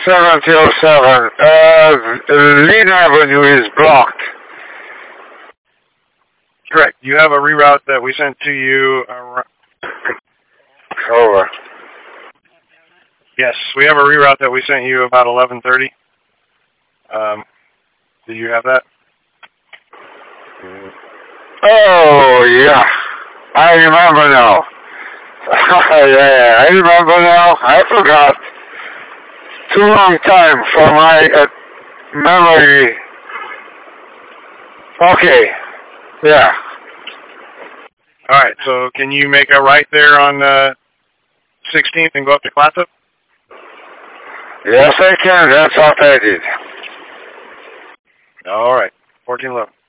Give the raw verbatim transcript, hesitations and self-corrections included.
seventy oh seven. Uh, Lynn Avenue is blocked. Correct. You have a reroute that we sent to you. Around... Over. Yes, we have a reroute that we sent you about eleven thirty. Um, do you have that? Oh, yeah. I remember now. Yeah, I remember now. I forgot. Too long time for my uh, memory. Okay. Yeah. All right. So can you make a right there on uh, sixteenth and go up to Clatsop? Yes, I can. That's what I did. All right. fourteen eleven.